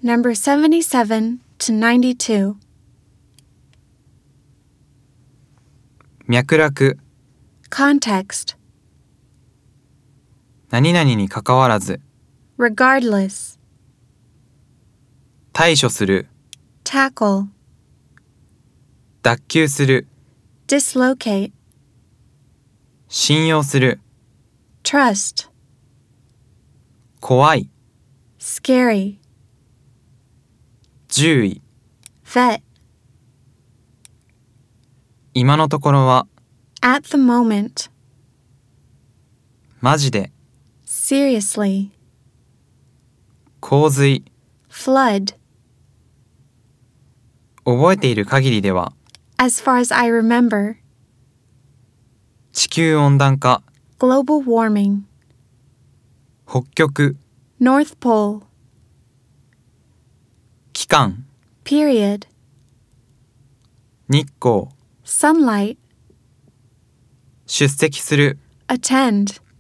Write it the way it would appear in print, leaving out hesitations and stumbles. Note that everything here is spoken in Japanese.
Number 77 to 92. 脈絡、 Context. 何々にかかわらず、 Regardless. 対処する、 Tackle. 脱臼する、 Dislocate. 信用する、 Trust. 怖い、 Scary. 獣医、 Vet. 今のところは、 At the moment. マジで、 Seriously. 洪水、 Flood. 覚えている限りでは、 As far as I remember. 地球温暖化、 Global warming. 北極、 North Pole. 期間、 Period. 日光、 Sunlight. 出席する、 Attend.